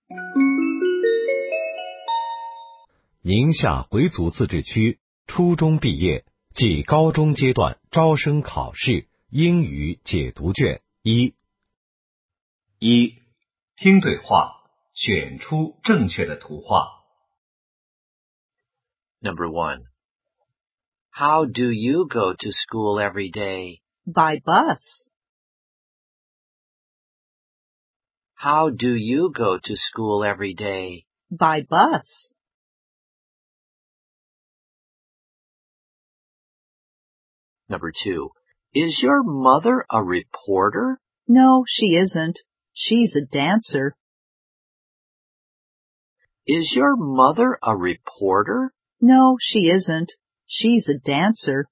宁夏回族自治区初中毕业暨高中阶段招生考试英语解读卷1。听对话，选出正确的图画。 Number 1. How do you go to school every day? By bus. How do you go to school every day? By bus. Number 2. Is your mother a reporter? No, she isn't. She's a dancer. Is your mother a reporter? No, she isn't. She's a dancer.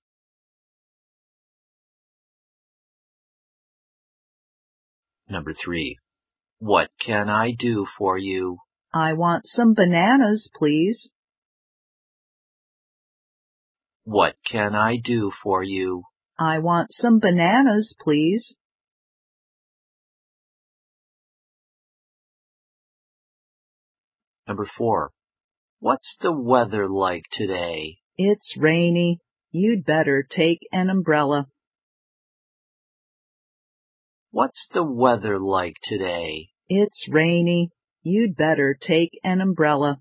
Number 3. What can I do for you? I want some bananas, please. What can I do for you? I want some bananas, please. Number 4. What's the weather like today? It's rainy. You'd better take an umbrella. What's the weather like today? It's rainy. You'd better take an umbrella.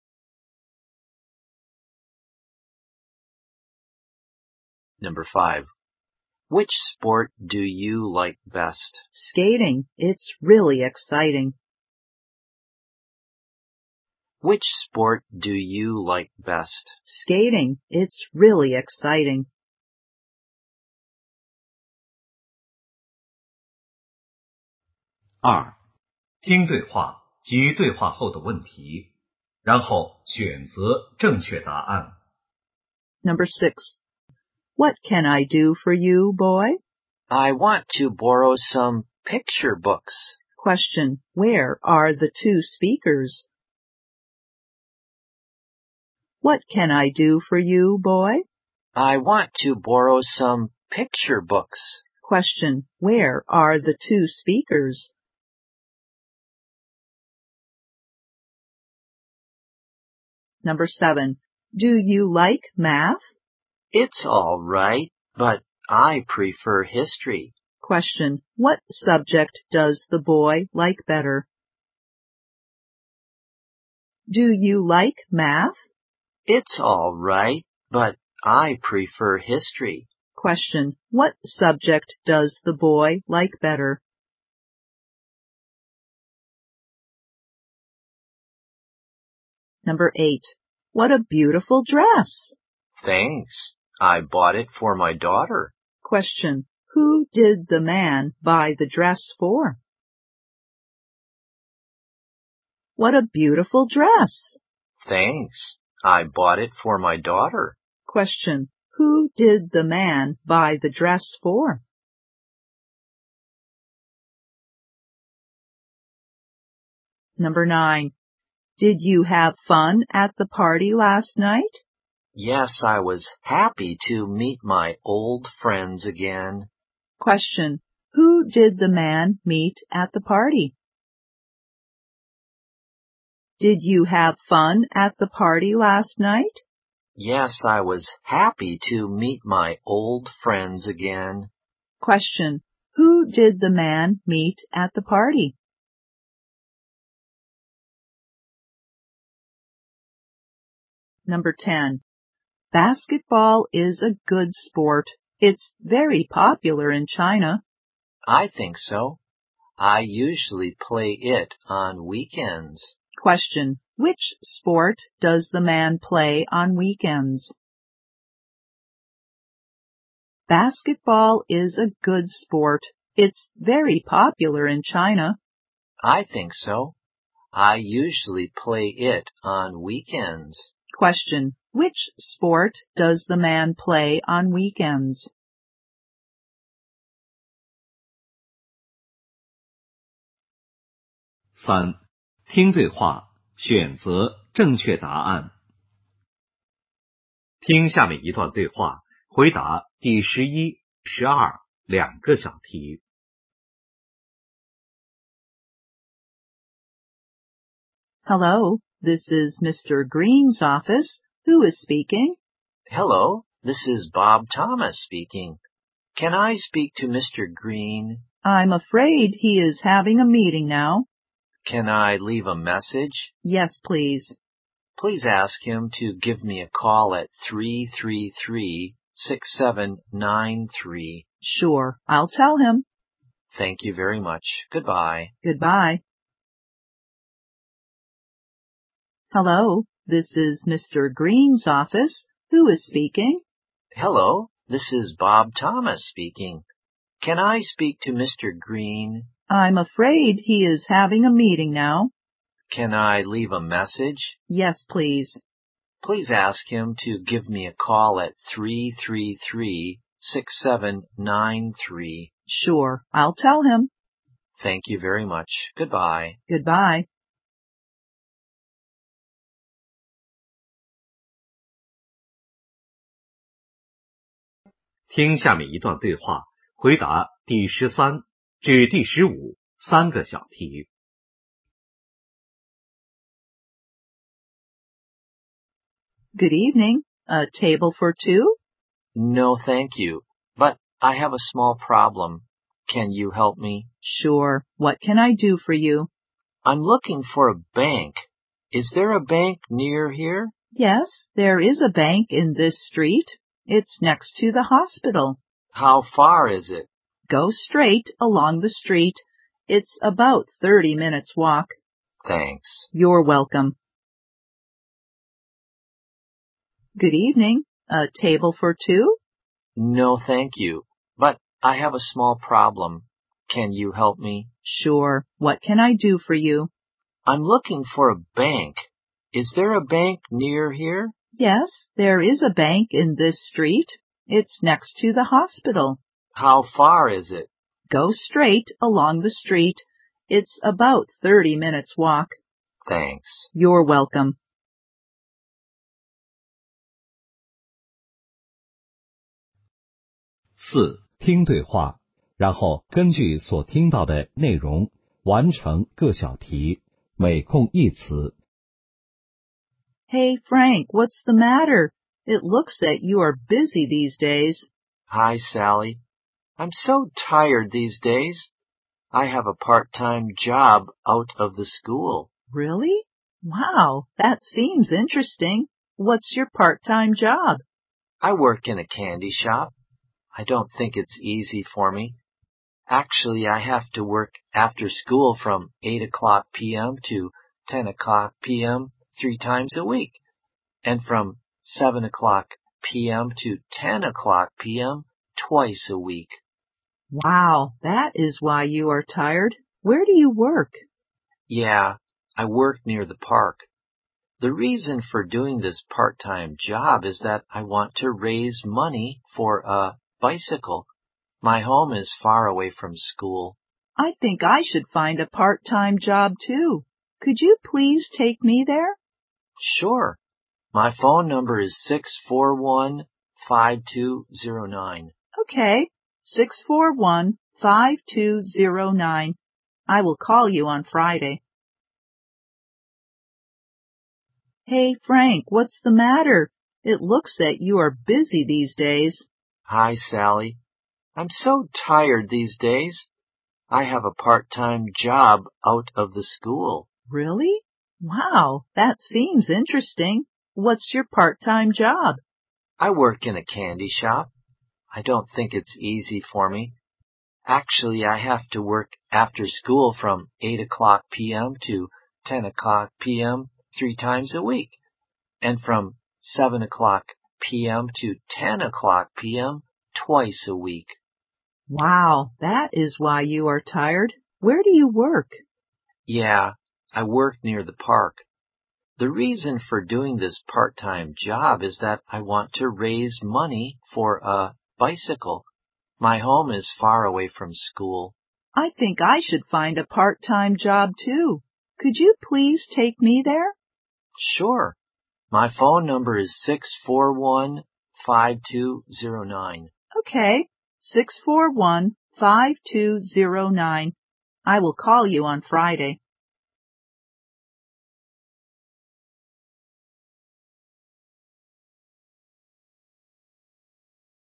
Number 5. Which sport do you like best? Skating. It's really exciting. Which sport do you like best? Skating. It's really exciting. 听对话及对话后的问题，然后选择正确答案。 Number 6. What can I do for you, boy? I want to borrow some picture books. Question. Where are the 2 speakers? What can I do for you, boy? I want to borrow some picture books. Question. Where are the 2 speakers? Number 7. Do you like math? It's all right, but I prefer history. Question. What subject does the boy like better? Do you like math? It's all right, but I prefer history. Question. What subject does the boy like better? Number 8. What a beautiful dress. Thanks. I bought it for my daughter. Question. Who did the man buy the dress for? What a beautiful dress. Thanks. I bought it for my daughter. Question. Who did the man buy the dress for? Number 9. Did you have fun at the party last night? Yes, I was happy to meet my old friends again. Question. Who did the man meet at the party? Did you have fun at the party last night? Yes, I was happy to meet my old friends again. Question. Who did the man meet at the party? Number 10. Basketball is a good sport. It's very popular in China. I think so. I usually play it on weekends. Question. Which sport does the man play on weekends? Basketball is a good sport. It's very popular in China. I think so. I usually play it on weekends. Question. Which sport does the man play on weekends? 听对话，选择正确答案。听下面一段对话，回答第11、12两个小题。 Hello, this is Mr. Green's office. Who is speaking? Hello, this is Bob Thomas speaking. Can I speak to Mr. Green? I'm afraid he is having a meeting now. Can I leave a message? Yes, please. Please ask him to give me a call at 333-6793. Sure, I'll tell him. Thank you very much. Goodbye. Goodbye. Hello, this is Mr. Green's office. Who is speaking? Hello, this is Bob Thomas speaking. Can I speak to Mr. Green? I'm afraid he is having a meeting now. Can I leave a message? Yes, please. Please ask him to give me a call at 333-6793. Sure, I'll tell him. Thank you very much. Goodbye. Goodbye. 听下面一段对话，回答第13至第15三个小题。 Good evening. A table for two? No, thank you. But I have a small problem. Can you help me? Sure. What can I do for you? I'm looking for a bank. Is there a bank near here? Yes, there is a bank in this street. It's next to the hospital. How far is it? Go straight along the street. It's about 30 minutes walk. Thanks. You're welcome. Good evening. A table for two? No, thank you. But I have a small problem. Can you help me? Sure. What can I do for you? I'm looking for a bank. Is there a bank near here? Yes, there is a bank in this street. It's next to the hospital. How far is it? Go straight along the street. It's about 30 minutes walk. Thanks. You're welcome. 4. 听对话，然后根据所听到的内容完成各小题，每空一词。 Hey, Frank, what's the matter? It looks that you are busy these days. Hi, Sally. I'm so tired these days. I have a part-time job out of the school. Really? Wow, that seems interesting. What's your part-time job? I work in a candy shop. I don't think it's easy for me. Actually, I have to work after school from 8 o'clock p.m. to 10 o'clock p.m. 3 times a week, and from 7 o'clock p.m. to 10 o'clock p.m. twice a week. Wow, that is why you are tired. Where do you work? Yeah, I work near the park. The reason for doing this part-time job is that I want to raise money for a bicycle. My home is far away from school. I think I should find a part-time job too. Could you please take me there? Sure. My phone number is 641-5209. Okay, 641-5209. I will call you on Friday. Hey, Frank, what's the matter? It looks that you are busy these days. Hi, Sally. I'm so tired these days. I have a part-time job out of the school. Really? Wow, that seems interesting. What's your part-time job? I work in a candy shop. I don't think it's easy for me. Actually, I have to work after school from 8 o'clock p.m. to 10 o'clock p.m. 3 times a week, and from 7 o'clock p.m. to 10 o'clock p.m. twice a week. Wow, that is why you are tired. Where do you work? Yeah, I work near the park. The reason for doing this part-time job is that I want to raise money for a bicycle. My home is far away from school. I think I should find a part-time job too. Could you please take me there? Sure. My phone number is 641-5209. Okay, 641-5209. I will call you on Friday.